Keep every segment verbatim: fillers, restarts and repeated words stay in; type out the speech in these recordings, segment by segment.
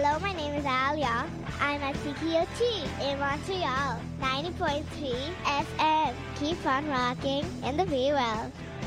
Hello, my name is Alia. I'm at C K O T in Montreal, ninety point three F M. Keep on rocking in the free world.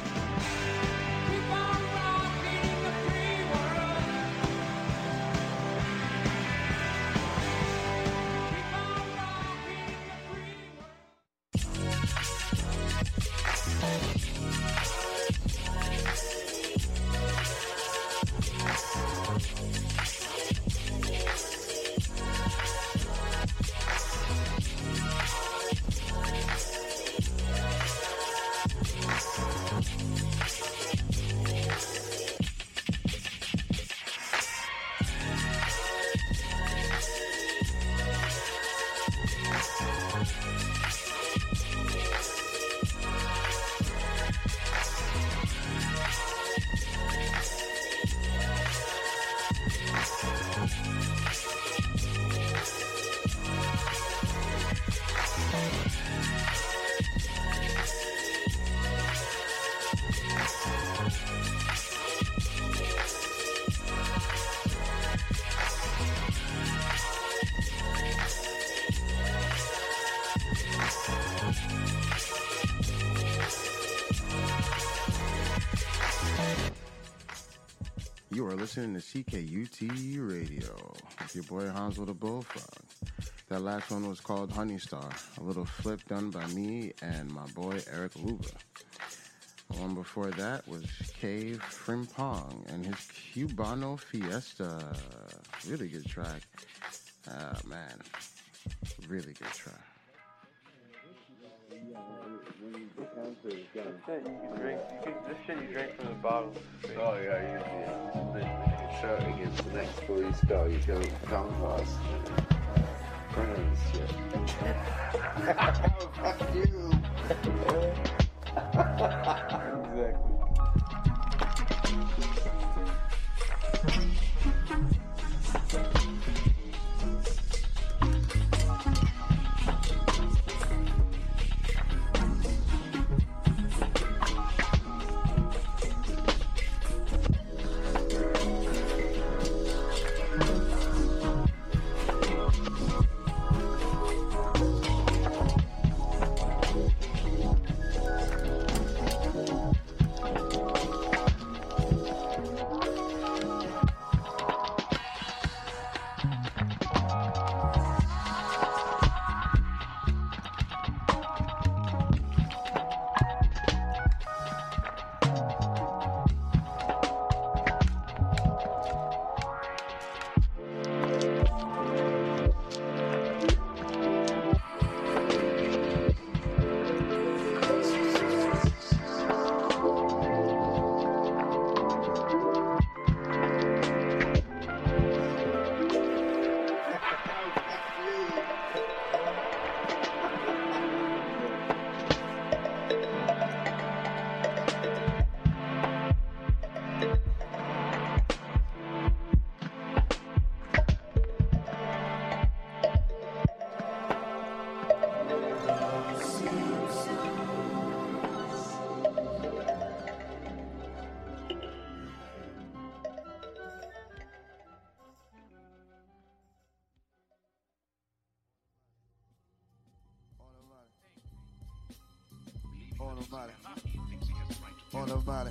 You are listening to C K U T Radio with your boy Hansel the Bullfrog. That last one was called Honey Star, a little flip done by me and my boy Eric Luba. The one before that was Cave Frimpong and his Cubano Fiesta. Really good track. Ah, uh, man. Really good track. This shit you drink, you can, this shit you drink from the bottle. Oh yeah, usually the shirt against the next police car, you go down class. Friends, shit. Fuck you! Exactly. Automatic,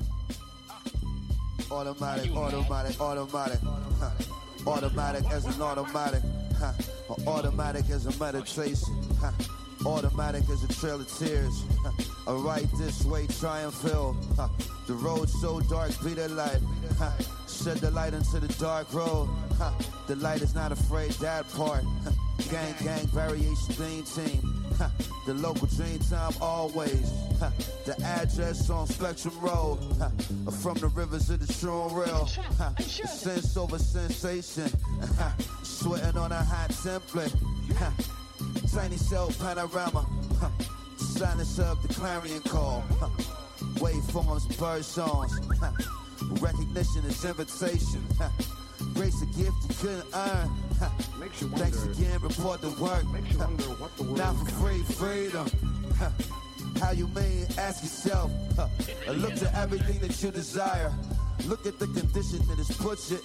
automatic, automatic, automatic, huh. Automatic as an automatic, huh. Automatic as a meditation, huh. Automatic as a trail of tears, huh. I write this way, try and feel, huh. The road so dark, be the light, huh. Shed the light into the dark road, huh. The light is not afraid, that part, huh. Gang, gang, variation, theme team, huh. The local dream time always, huh. The address on Spectrum Road, huh. From the rivers of the true and real, huh. Sense over sensation, huh. Sweating on a hot template, huh. Tiny cell panorama, huh. Silence of the clarion call, huh. Waveforms, bird songs, huh. Recognition is invitation, huh. Grace a gift you couldn't earn, huh. Thanks again, report the work, huh. Not for free, freedom, huh. How you mean? Ask yourself, huh. Look to everything that you desire. Look at the condition that it's put you in,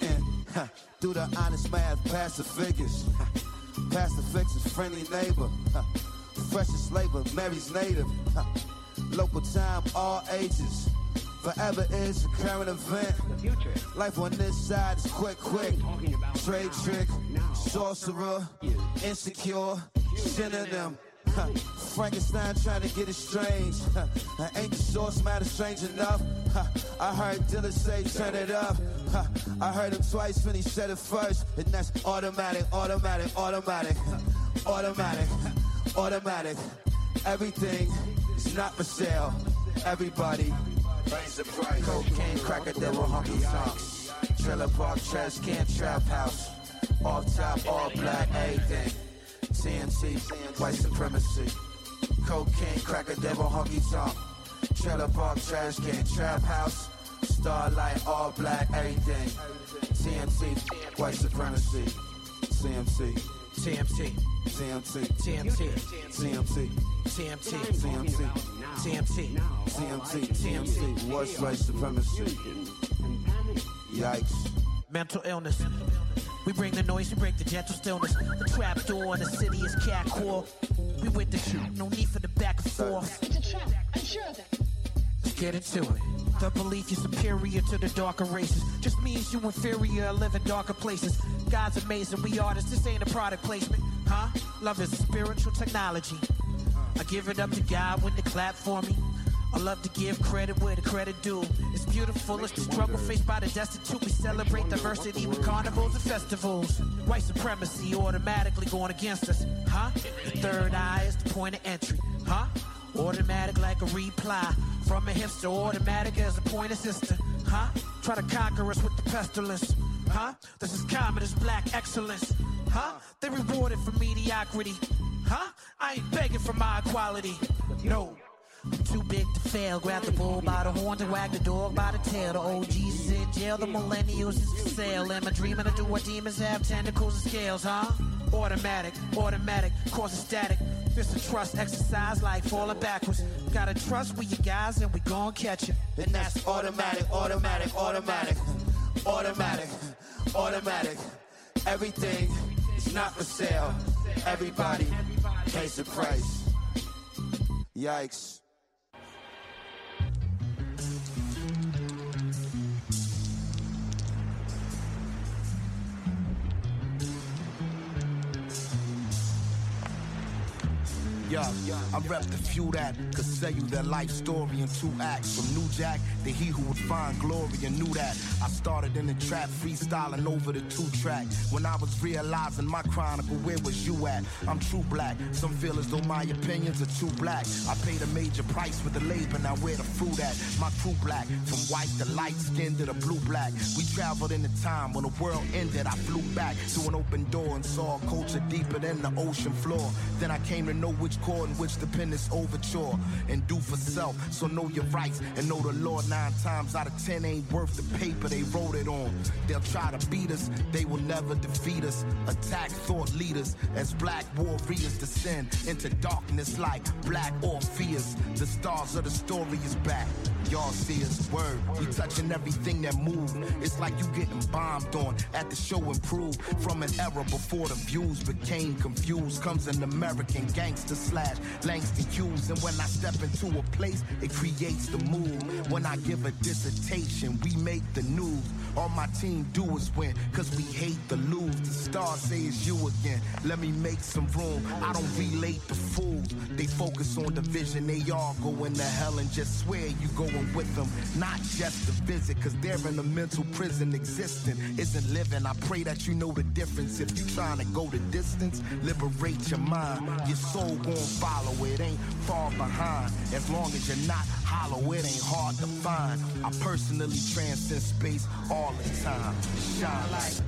Huh. Do the honest math, pass the figures. Huh. Pass the fixes, friendly neighbor. Huh. Freshest labor, Mary's native. Huh. Local time, all ages. Forever is a current event. The future. Life on this side is quick, quick. Trade trick, sorcerer, insecure, synonym. Huh. Frankenstein trying to get it strange. Huh. An ancient source matter strange enough. Huh. I heard Dylan say turn it up. Huh. I heard him twice when he said it first. And that's automatic, automatic, automatic, automatic, automatic. Everything is not for sale. Everybody raise the price. Cocaine, cracker, devil, honky tonks. Trailer park, trash can, trap house. Off top, all black, everything. T N T, white supremacy. Cocaine, cracker, devil, honky tonk. Trailer park, trash can, trap house. Starlight, all black, everything. T N T, white supremacy. C M C. T M T. C M T. T M T. C M T. T M T. C M T. T M T. C M T. T M T. What's white supremacy? Yikes. Mental illness. We bring the noise, we break the gentle stillness. The trap door in the city is cat core. We with the shit, no need for the back and forth. It's a trap, I'm sure of that. Let's get into it. The belief you're superior to the darker races just means you inferior and live in darker places. God's amazing, we artists, this ain't a product placement. Huh? Love is a spiritual technology. I give it up to God when they clap for me. I love to give credit where the credit due. It's beautiful, it's the struggle faced by the destitute. We celebrate diversity with carnivals and festivals. White supremacy automatically going against us. Huh? The third eye is the point of entry. Huh? Automatic like a reply. From a hipster, automatic as a pointer sister. Huh? Try to conquer us with the pestilence. Huh? This is common as black excellence. Huh? They rewarded for mediocrity. Huh? I ain't begging for my equality. No. Too big to fail. Grab the bull by the horn to wag the dog by the tail. The O Gs is in jail, the millennials is for sale. Am I dreaming to do what demons have tentacles and scales, huh? Automatic, automatic, cause a static. This a trust exercise like falling backwards. Gotta trust with you guys and we gon' catch it. And that's automatic, automatic, automatic, automatic, automatic. Everything is not for sale. Everybody pays the price. Yikes. Yeah, I rep the few that could sell you their life story in two acts. From New Jack to he who would find glory and knew that. I started in the trap freestyling over the two track. When I was realizing my chronicle, where was you at? I'm true black. Some feel as though my opinions are too black. I paid a major price for the labor, now where the fruit at? My crew black, from white to light skin to the blue black. We traveled in a time when the world ended. I flew back to an open door and saw a culture deeper than the ocean floor. Then I came to know which chord and which dependence overture and do for self. So know your rights and know the Lord nine times out of ten ain't worth the paper they wrote it on. They'll try to beat us, they will never defeat us. Attack thought leaders as black warriors descend into darkness like black Orpheus. The stars of the story is back. Y'all see us, word. We touching everything that move. It's like you getting bombed on at the show Improve. From an era before the views became confused comes an American gangster slash Langston Hughes. And when I step into a place, it creates the mood. When I give a dissertation, we make the news. All my team do is win, cause we hate to lose. The stars say it's you again. Let me make some room. I don't relate to fools. They focus on division. They all going to hell and just swear you going with them. Not just to visit, cause they're in a mental prison. Existing isn't living. I pray that you know the difference. If you trying to go the distance, liberate your mind. Your soul gon' follow. It ain't far behind. As long as you're not hollow, it ain't hard to find. I personally transcend space all the time. Shine like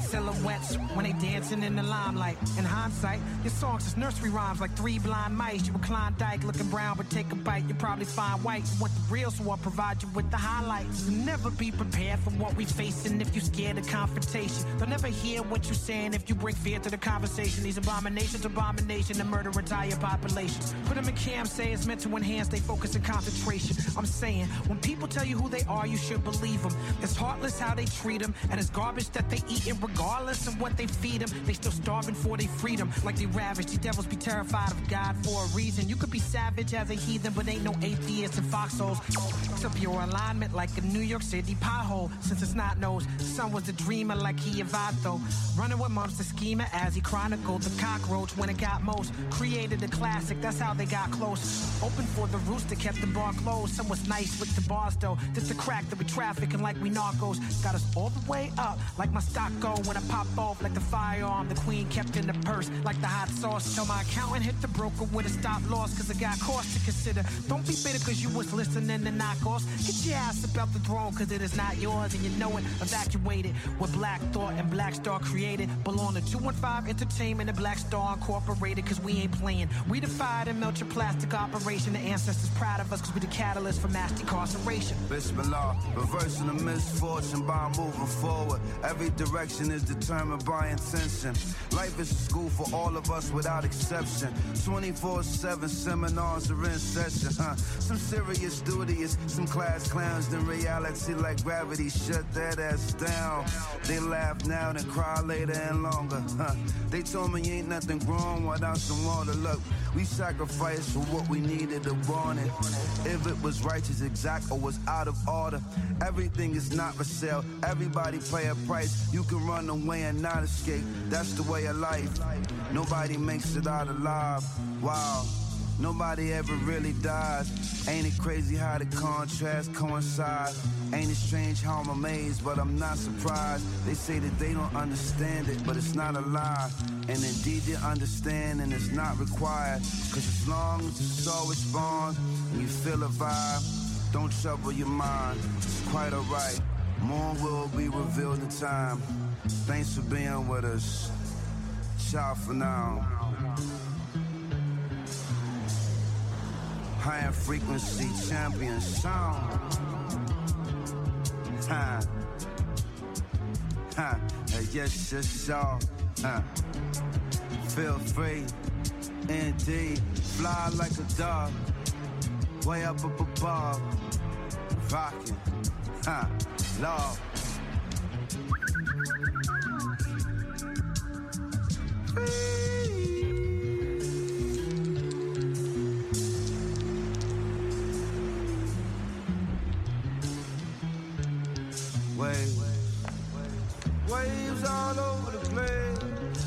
silhouettes when they dancing in the limelight. In hindsight, your songs is nursery rhymes like three blind mice. You were Klondike looking brown, but take a bite, you probably find white. You want the real, so I'll provide you with the highlights. You'll never be prepared for what we facing if you scared of confrontation. They'll never hear what you're saying if you bring fear to the conversation. These abominations, abomination, and murder entire populations. Put them in camp, say it's meant to enhance their focus and concentration. I'm saying, when people tell you who they are, you should believe them. It's heartless how they treat them, and it's garbage that they eat, and regardless of what they feed them, they still starving for their freedom. Like they ravaged, these devils be terrified of God for a reason. You could be savage as a heathen, but ain't no atheist in foxholes. Except your alignment like a New York City pothole. Since it's not nose, the son was a dreamer like he Avato. Running with mumps, the schemer as he chronicled the cockroach when it got most. Created a classic, that's how they got close. Open for the rooster, kept the bar closed. Some was nice with the bars though. Just the crack that we trafficking like we narcos. Got us all the way up like my stock go when I pop off like the firearm. The queen kept in the purse like the hot sauce. Tell my accountant hit the broker with a stop loss, cause I got cost to consider. Don't be bitter cause you was listening to knockoffs. Get your ass about the throne cause it is not yours and you know it. Evacuated with Black Thought and Black Star created. Belong to two one five Entertainment and Black Star Incorporated, cause we ain't playing. We defied and melt your plastic operation. The ancestors proud of us cause we the catalyst for mass decarceration. Bismillah, reversing the misfortune by moving forward. Every direction is determined by intention. Life is a school for all of us without exception. twenty-four seven seminars are in session, huh? Some serious studious, some class clowns, then reality like gravity shut that ass down. They laugh now and cry later and longer, huh? They told me ain't nothing wrong without some water. Look, we sacrificed for what we needed to want it. If it was righteous, exact, or was out of order. Everything is not for sale. Everybody pay a price. You can run away and not escape. That's the way of life. Nobody makes it out alive. Wow. Nobody ever really dies. Ain't it crazy how the contrasts coincide? Ain't it strange how I'm amazed, but I'm not surprised. They say that they don't understand it, but it's not a lie. And indeed their understanding is not required. Cause as long as the soul responds and you feel a vibe, don't trouble your mind, it's quite alright. More will be revealed in time. Thanks for being with us. Ciao for now. Higher frequency champion sound. Ha. Ha. Yes, yes, y'all. Ha. Feel free, indeed. Fly like a dove, way up up above. Rockin', ha, love. Waves, waves all over the place.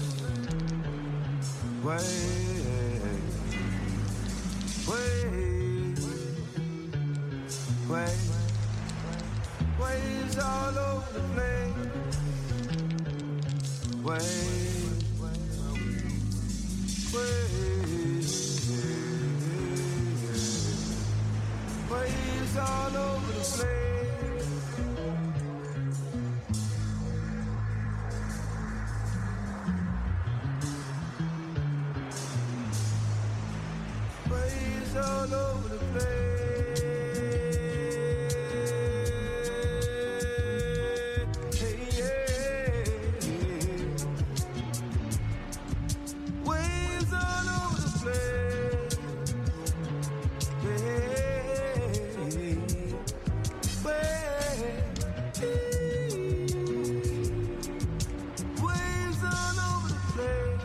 Waves, waves, waves, waves all over the place. Waves, waves, waves all over the place. All over the place. Hey, yeah, yeah. Waves all over the place. Yeah, waves all over the place.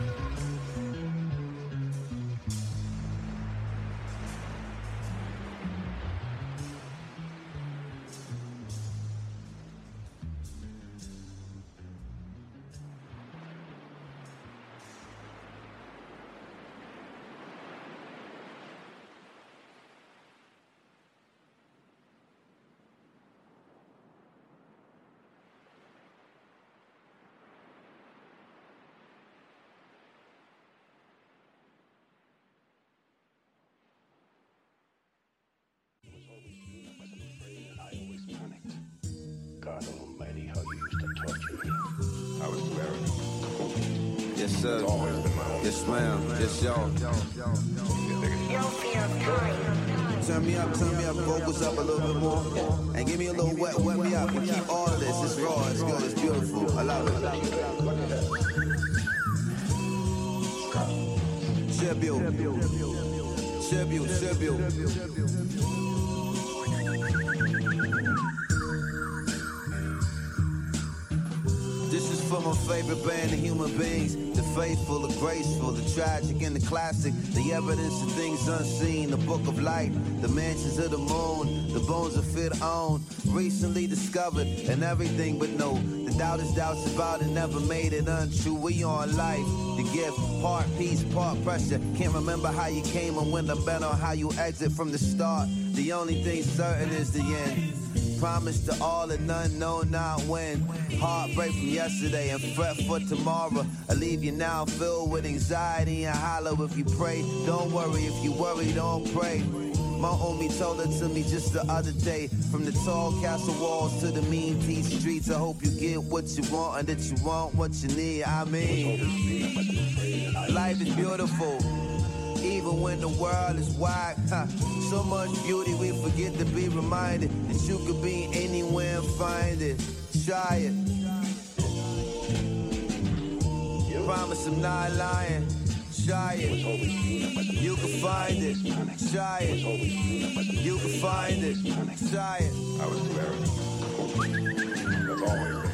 God almighty, how you used to torture me. I was very Yes, sir. Yes, ma'am. Yes, y'all. Turn me up, turn me up, vocals up a little bit more. And give me a little wet, wet me up. And keep all of this. It's raw, it's good, it's beautiful. I love it. Tribute. Tribute, tribute. This is for my favorite band of human beings. The faithful, the graceful, the tragic, and the classic. The evidence of things unseen. The book of light. The mansions of the moon. The bones of fit on. Recently discovered. And everything but no. The doubt is doubts about it. Never made it untrue. We on life. The gift. Part peace, part pressure. Can't remember how you came and when the bet on how you exit from the start. The only thing certain is the end. Promise to all and none, know not when. Heartbreak from yesterday and fret for tomorrow. I leave you now filled with anxiety and hollow if you pray. Don't worry if you worry, don't pray. My homie told it to me just the other day. From the tall castle walls to the mean tea streets. I hope you get what you want and that you want what you need. I mean, life is beautiful. Even when the world is wide, huh? So much beauty we forget to be reminded that you could be anywhere and find it. Try it. Promise I'm not lying. Try it. You can find it. Try it. You can find it. Try it. I was very. I've always been.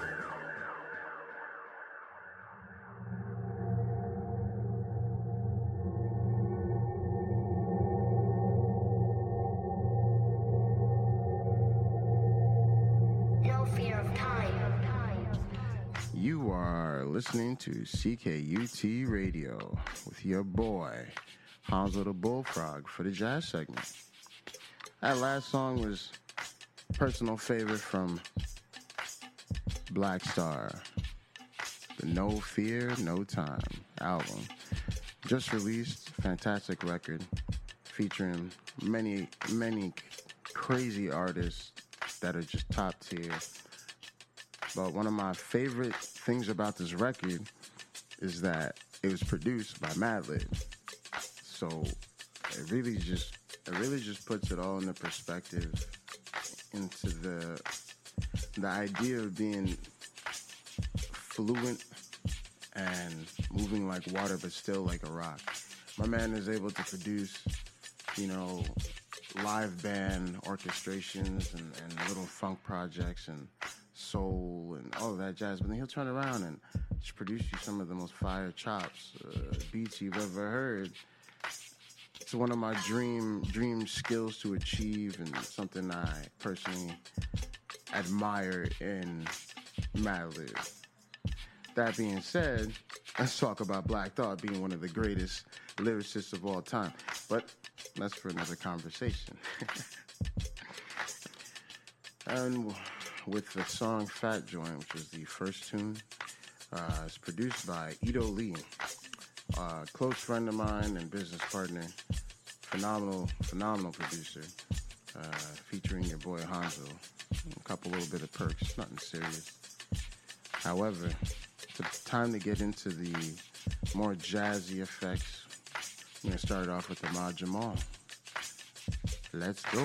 You are listening to C K U T Radio with your boy, Hanzo the Bullfrog, for the jazz segment. That last song was a personal favorite from Black Star, the No Fear, No Time album. Just released, fantastic record, featuring many, many crazy artists that are just top tier. But one of my favorite things about this record is that it was produced by Madlib. So it really just it really just puts it all into perspective, into the the idea of being fluent and moving like water but still like a rock. My man is able to produce, you know, live band orchestrations and, and little funk projects and soul and all of that jazz, but then he'll turn around and just produce you some of the most fire chops, uh, beats you've ever heard. It's one of my dream dream skills to achieve and something I personally admire in Madlib. That being said, let's talk about Black Thought being one of the greatest lyricists of all time, but that's for another conversation. And with the song Fat Joint, which is the first tune. Uh, it's produced by Ito Lee, a close friend of mine and business partner, phenomenal, phenomenal producer, uh, featuring your boy Hanzo. A couple little bit of perks, nothing serious. However, it's time to get into the more jazzy effects. I'm going to start off with Ahmad Jamal. Let's go.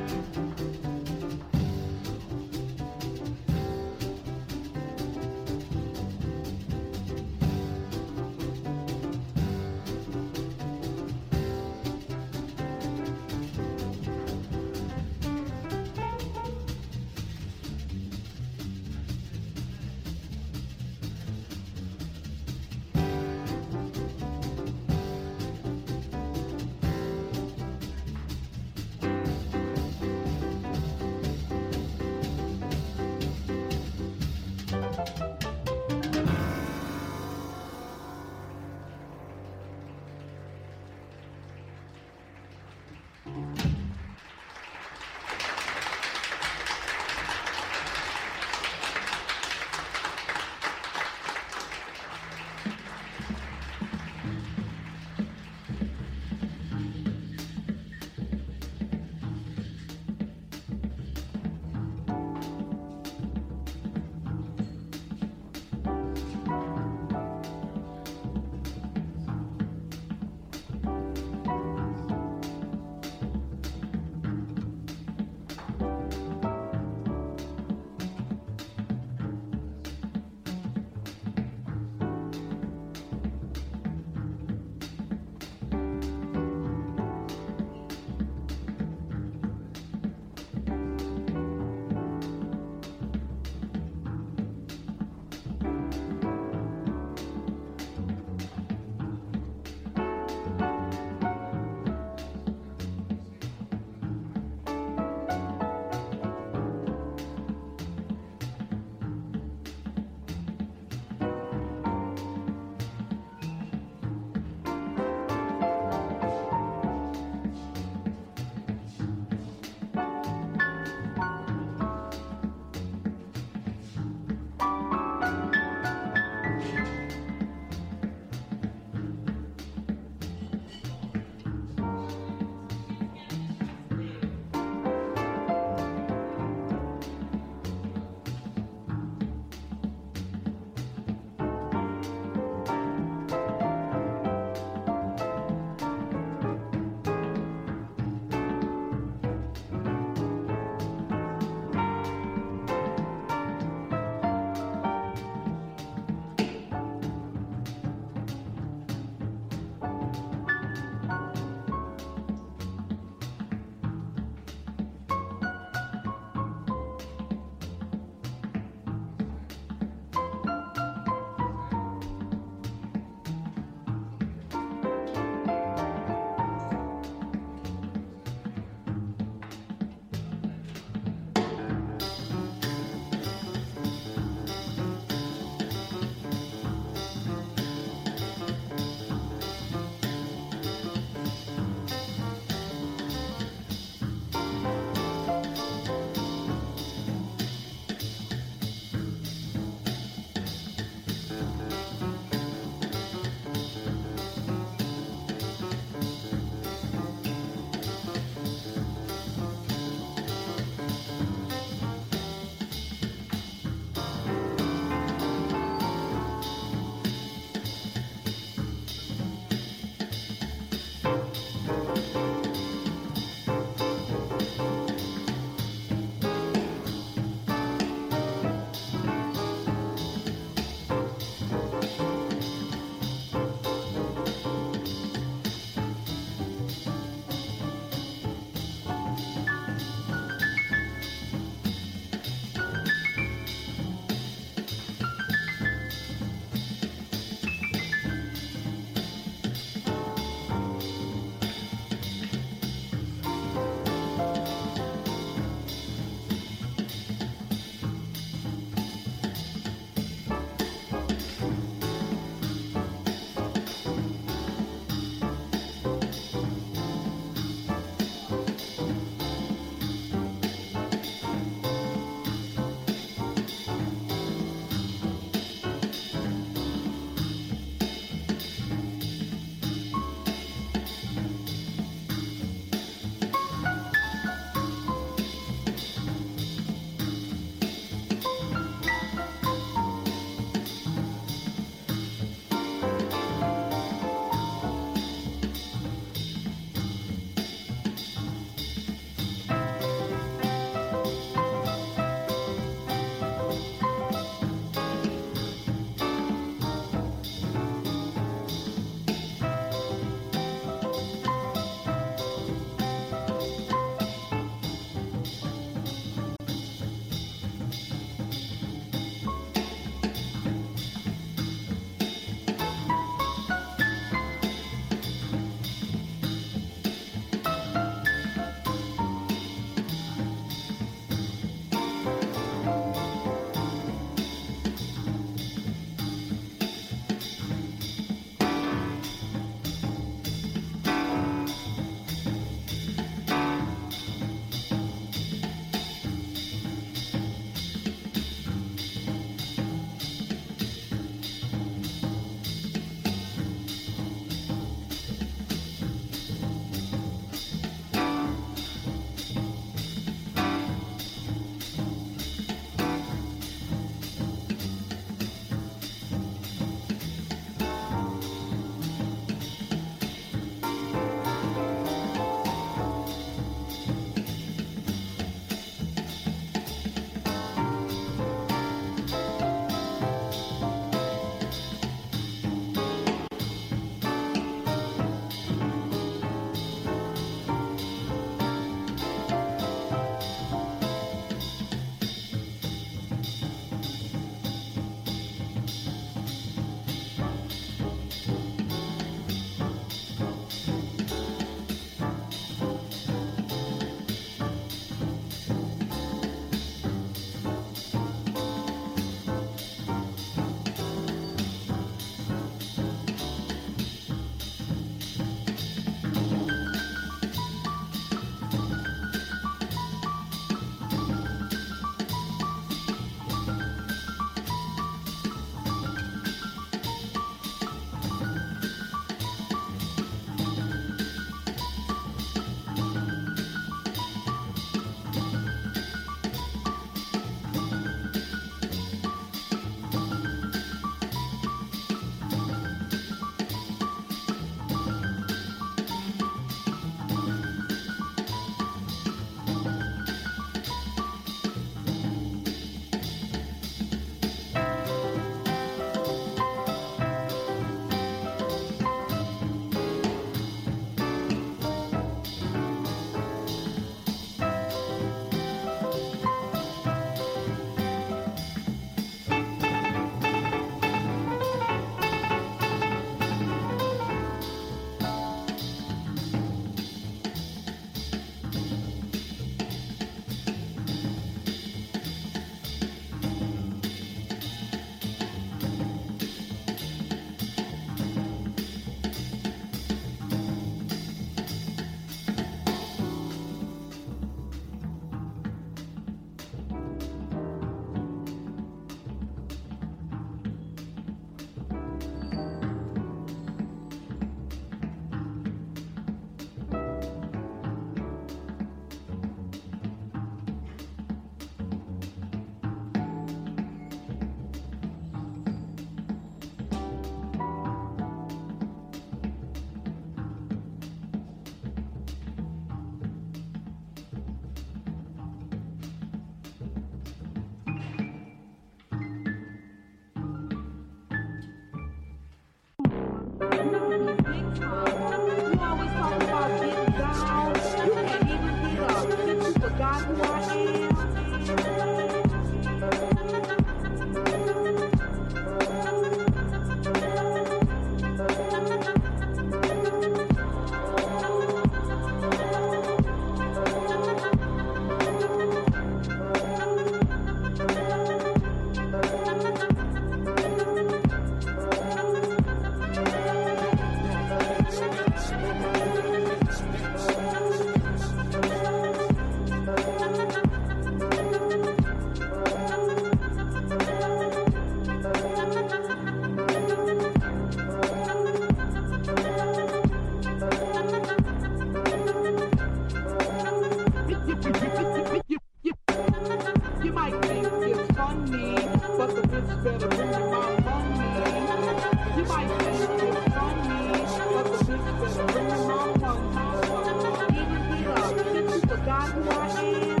bitch better bring the mom money. You might think it's funny, but the bitch better bring the mom money. Even get up, since you forgot who I am.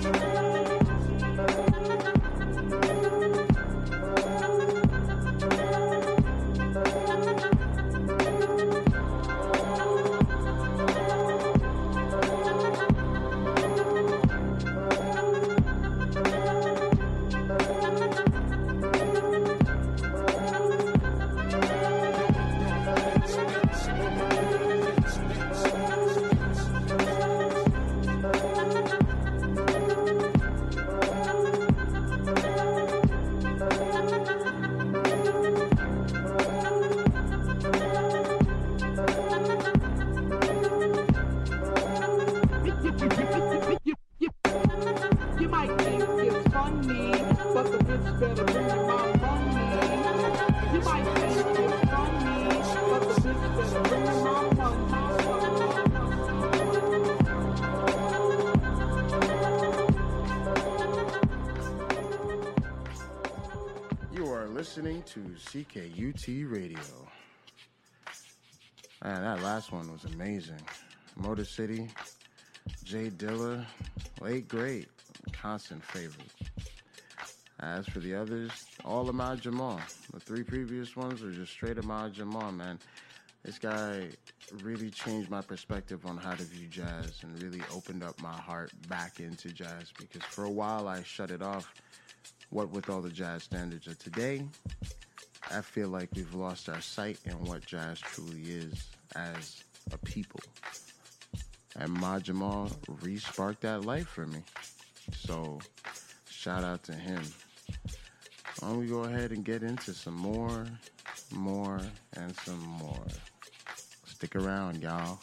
Listening to C K U T Radio. Man, that last one was amazing. Motor City, Jay Dilla, late great, constant favorite. As for the others, all Ahmad Jamal. The three previous ones were just straight Ahmad Jamal, man. This guy really changed my perspective on how to view jazz and really opened up my heart back into jazz, because for a while I shut it off, what with all the jazz standards of today. I feel like we've lost our sight in what jazz truly is as a people. And Ma Jamal re-sparked that life for me. So, shout out to him. Why don't we go ahead and get into some more, more, and some more. Stick around, y'all.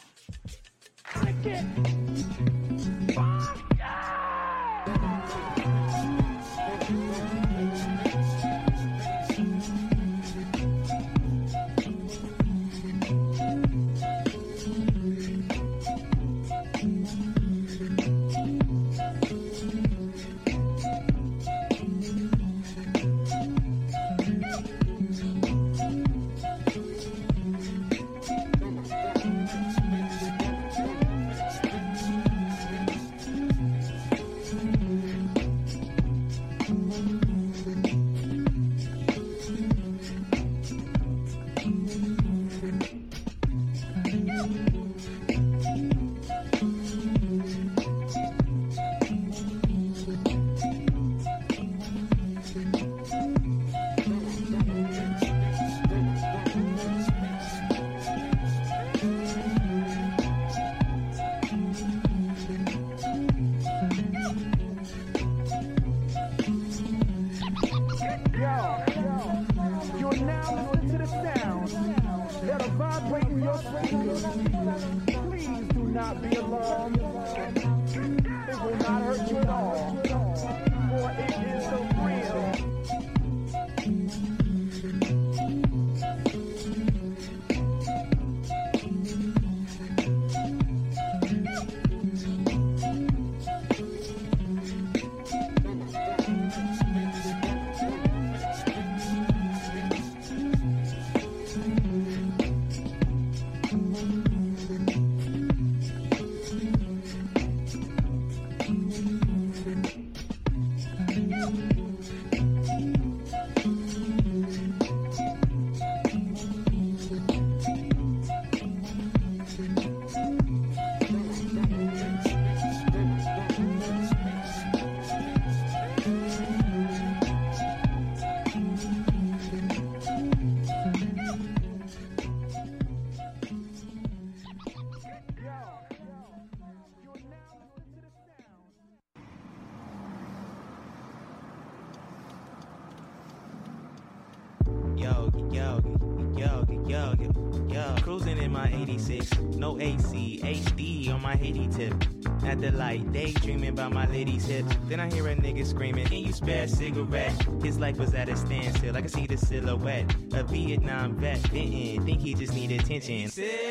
Yo, yo, yo, yo, yo, yo. Cruising in my eighty-six, no A C, H D on my Haiti tip. At the light, daydreaming about my lady's hips. Then I hear a nigga screaming, can you spare a cigarette? His life was at a standstill, I can see the silhouette. A Vietnam vet, didn't think he just needed attention. Sit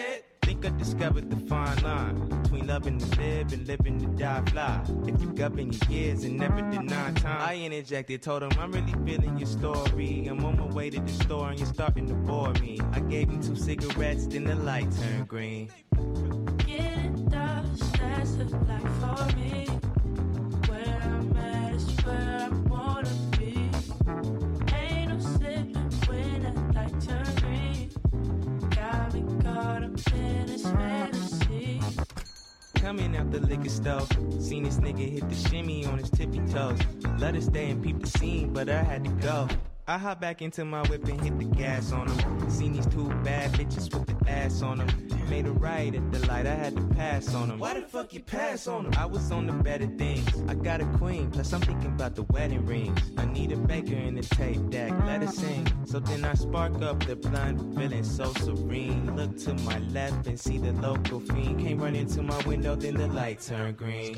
Think I discovered the fine line between loving to live and living to die fly. If you govern your years and never deny time, I interjected, told him I'm really feeling your story. I'm on my way to the store and you're starting to bore me. I gave him two cigarettes, then the light turned green. Getting dust, that's the life for me. Where I'm at is where I wanna be. Ain't no slipping when that light turn green. Got me caught up in this fantasy. Coming out the liquor store, seen this nigga hit the shimmy on his tippy toes. Let us stay and peep the scene, but I had to go. I hop back into my whip and hit the gas on him. Seen these two bad bitches with the ass on them. Made a right at the light, I had to pass on them. Why the fuck you pass on them? I was on the better things. I got a queen, plus I'm thinking about the wedding rings. I need a baker in the tape deck, let her sing. So then I spark up the blunt, feeling so serene. Look to my left and see the local fiend. Came running to my window, then the light turned green.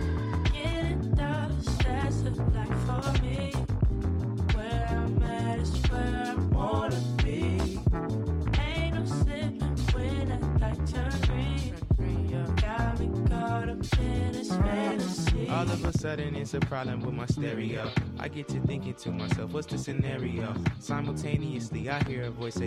Getting dust, that's the life for me. Where I'm at is where I wanna be. Ain't no slipping when that light turn green. Got me caught up in this fantasy. All of a sudden it's a problem with my stereo. I get to thinking to myself, what's the scenario? Simultaneously I hear a voice say,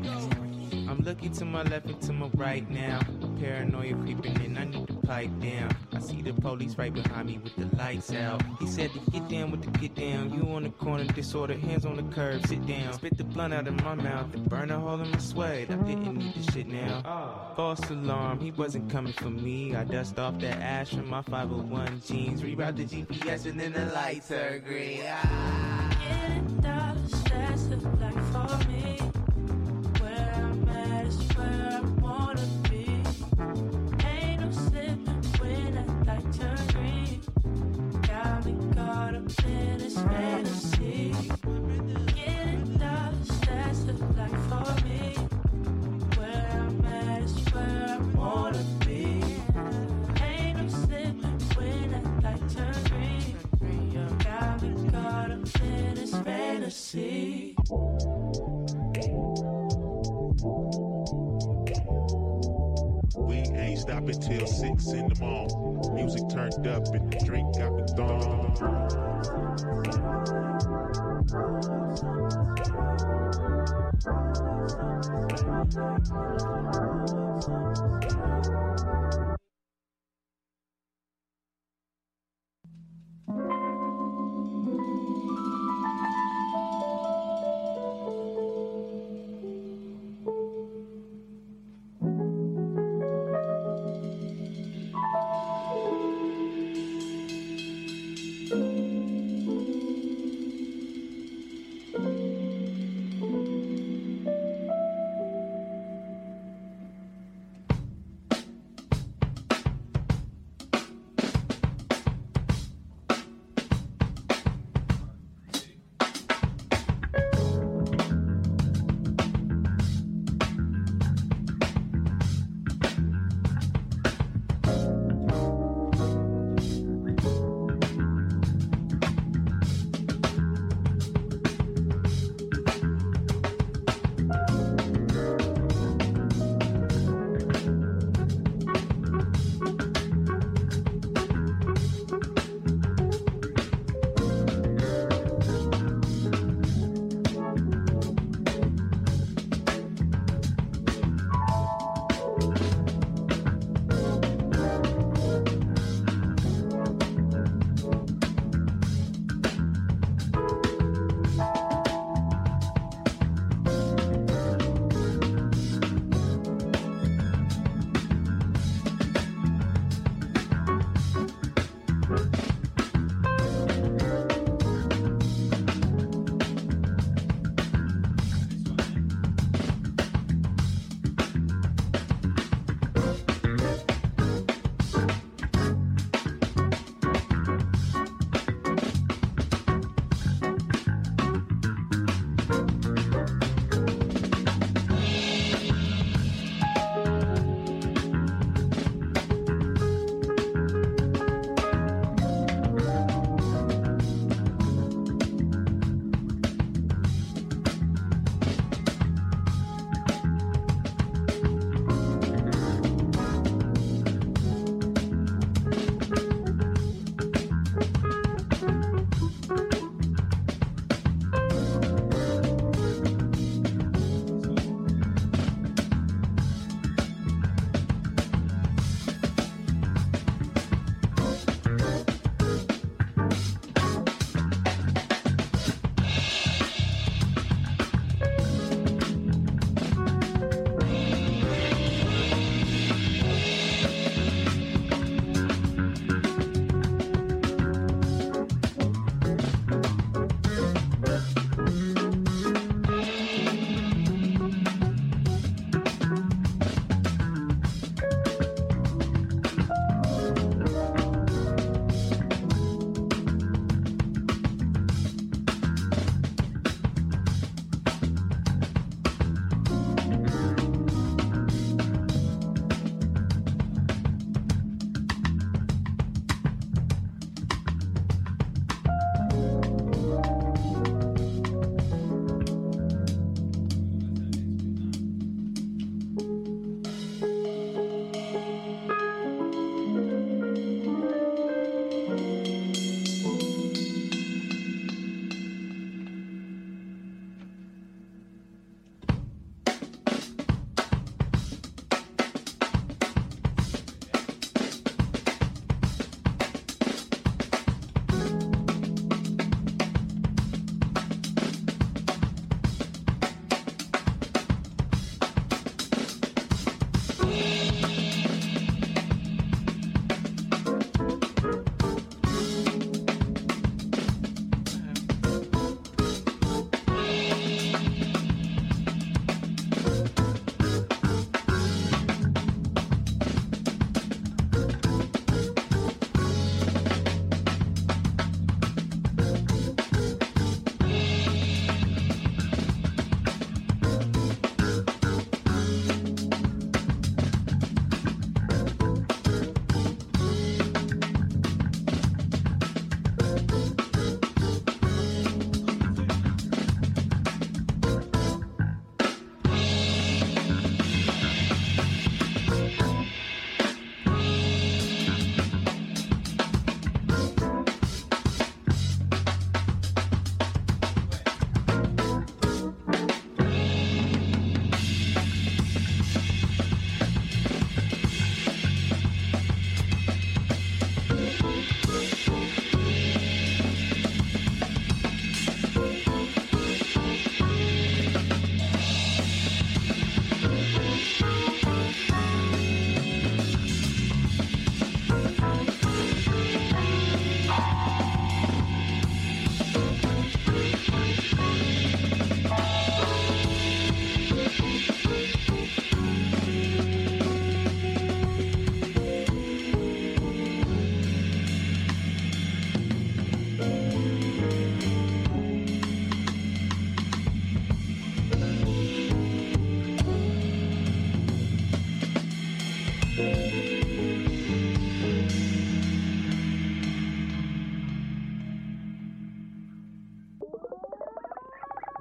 I'm looking to my left and to my right now. Paranoia creeping in, I need to pipe down. I see the police right behind me with the lights out. He said to get down with the get down. You on the corner, disorder, hands on the curb, sit down. Spit the blunt out of my mouth and burn a hole in my sweat. I didn't need this shit now. False alarm, he wasn't coming for me. I dust off that ash from my five oh one jeans. Reroute the G P S and then the lights turn green. Ah. Getting dust, that's the life for me. Where I'm at is where I wanna be. Ain't no slipping when that light turn green. Got me caught up in this fantasy. Getting dust, that's the life for me. Where I'm at is where I wanna be. Ain't no slipping when that light turn green. Got me caught up in this fantasy. We ain't stopping till six in the morning. Music turned up and the drink got me gone.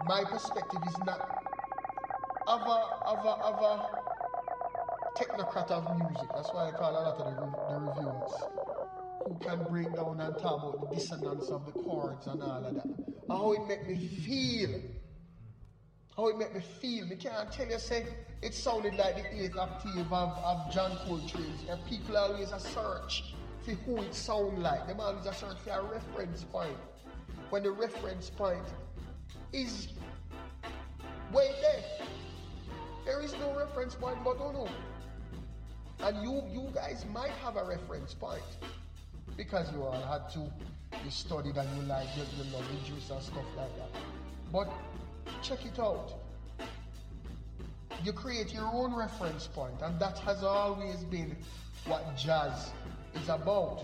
my perspective is not of a, of a, of a technocrat of music. That's why I call a lot of the, the reviewers who can break down and talk about the dissonance of the chords and all of that. And how it make me feel. How it make me feel. Me can't tell you, say, it sounded like the eighth octave of, of John Coltrane's. And people always a search for who it sound like. Them always a search for a reference point. When the reference point is way there. There is no reference point but oh no. And you you guys might have a reference point because you all had to, you studied and you like, you, you love the juice and stuff like that. But check it out. You create your own reference point, and that has always been what jazz is about.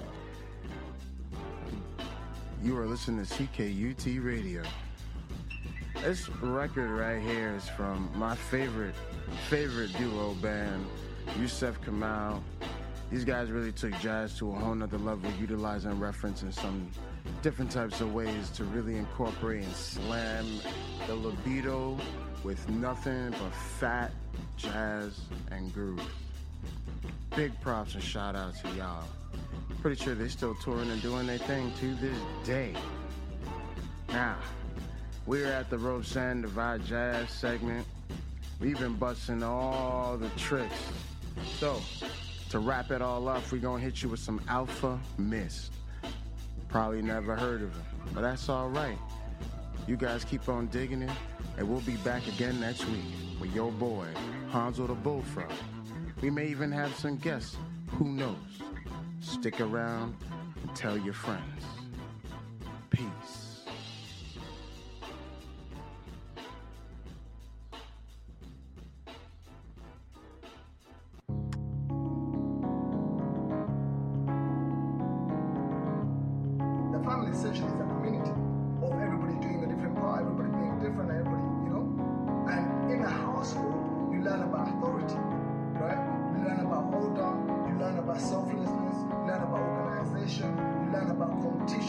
You are listening to C K U T Radio. This record right here is from my favorite, favorite duo band, Yusef Kamal. These guys really took jazz to a whole nother level, utilizing reference in some different types of ways to really incorporate and slam the libido with nothing but fat jazz and groove. Big props and shout out to y'all. Pretty sure they're still touring and doing their thing to this day. Now, we're at the Roseanne Divide Jazz segment. We've been busting all the tricks. So, to wrap it all up, we're gonna hit you with some Alpha Mist. Probably never heard of him, but that's all right. You guys keep on digging it, and we'll be back again next week with your boy, Hanzo the Bullfrog. We may even have some guests. Who knows? Stick around and tell your friends. Peace. The family essentially is a community of everybody doing a different part, everybody being different, everybody, you know? And in a household, you learn about authority, right? You learn about order, you learn about selflessness, you learn about organization, you learn about competition.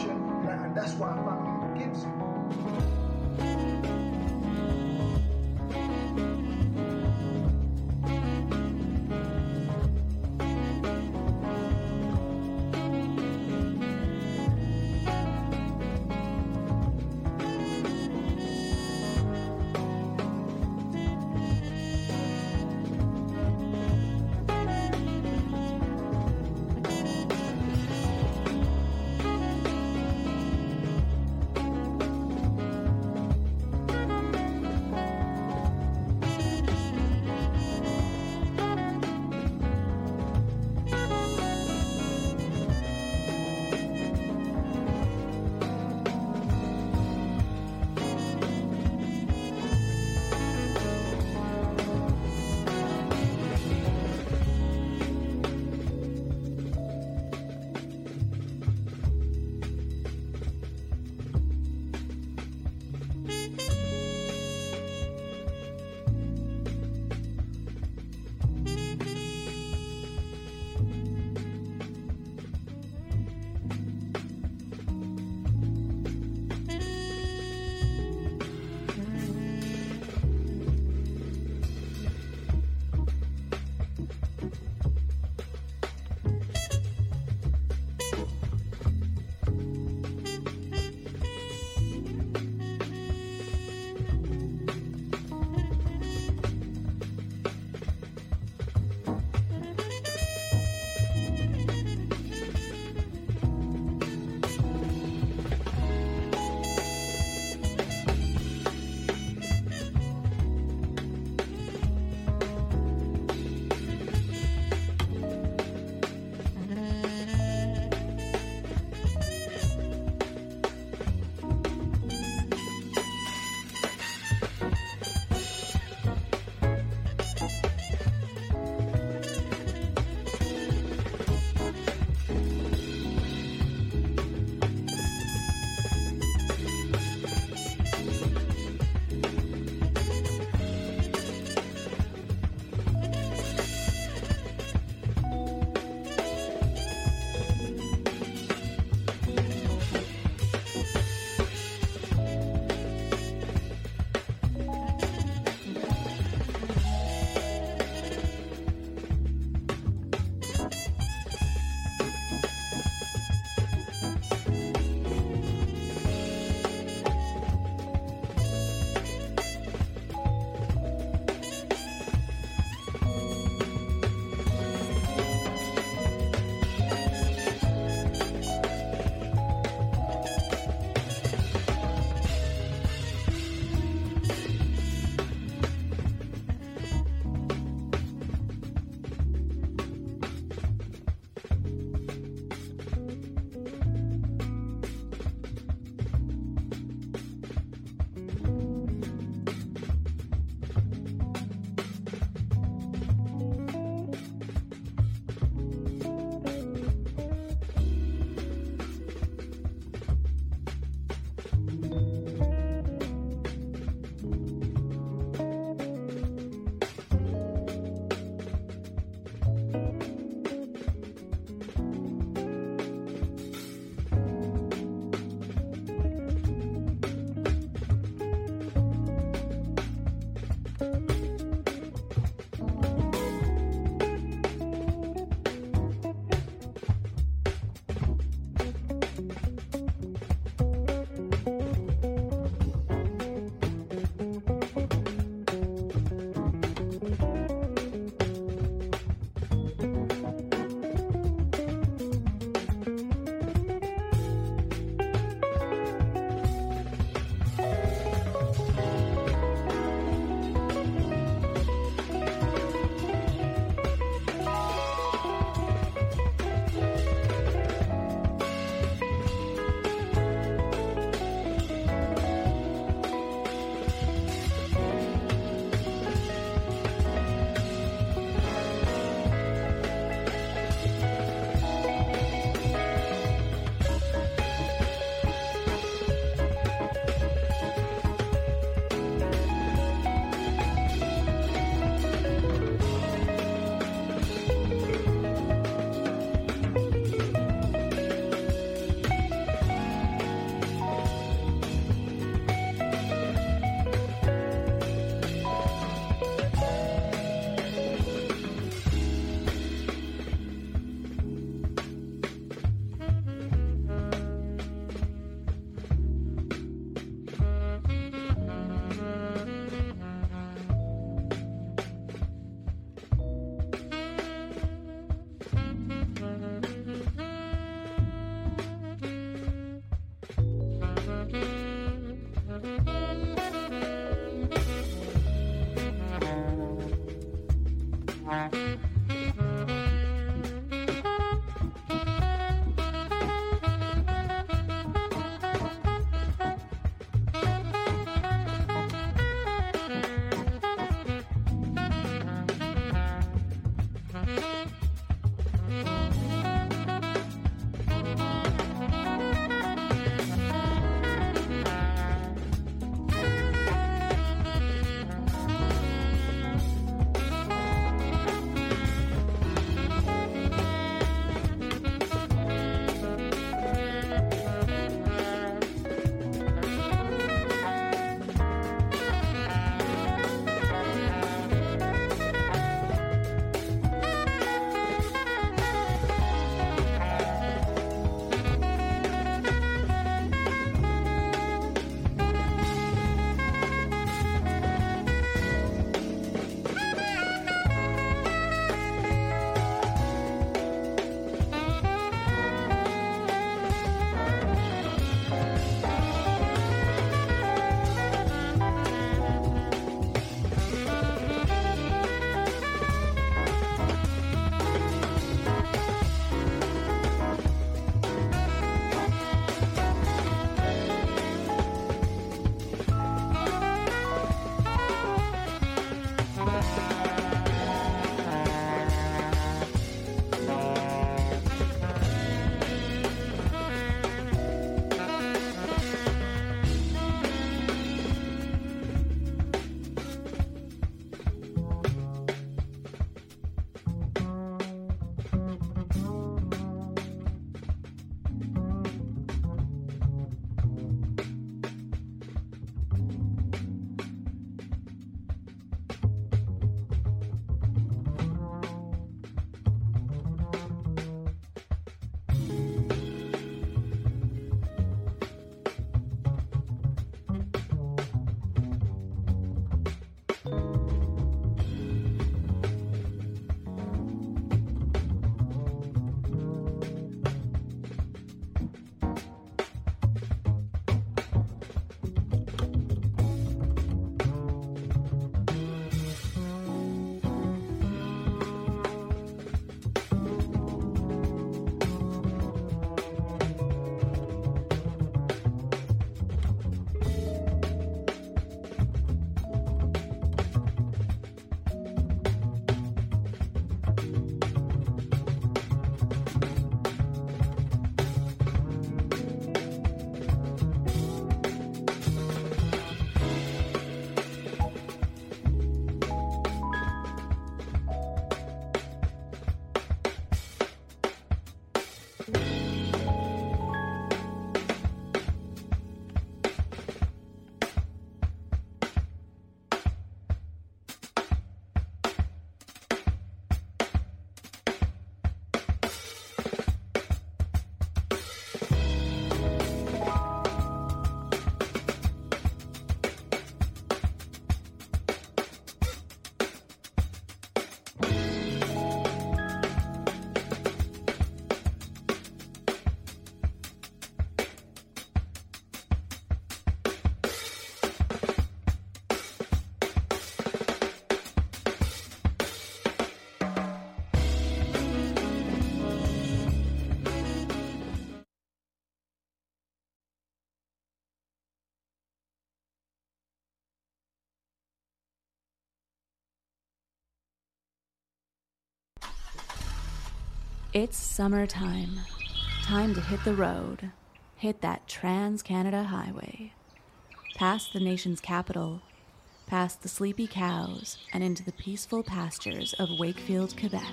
It's summertime. Time to hit the road. Hit that Trans-Canada Highway. Past the nation's capital, past the sleepy cows, and into the peaceful pastures of Wakefield, Quebec.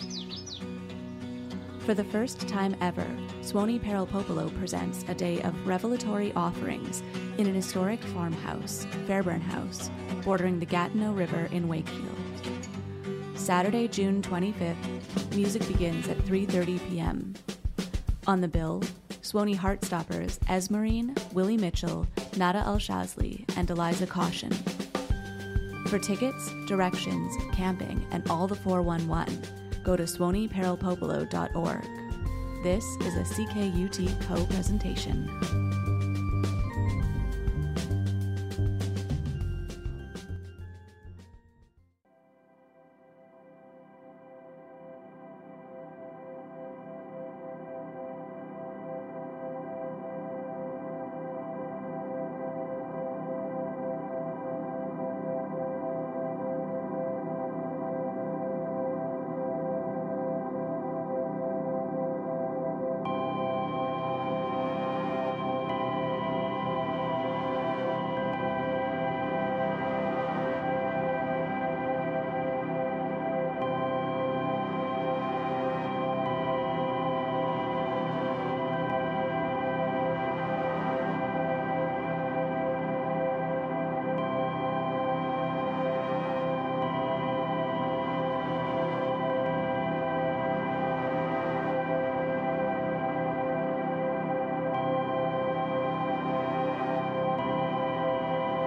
For the first time ever, Swanee Paralpopolo presents a day of revelatory offerings in an historic farmhouse, Fairburn House, bordering the Gatineau River in Wakefield. Saturday, June twenty-fifth, music begins at three thirty p.m. On the bill, Swanee Heartstoppers Esmerine, Willie Mitchell, Nada Al-Shazli, and Eliza Caution. For tickets, directions, camping, and all the four one one, go to swanee paralpopolo dot org. This is a C K U T co-presentation.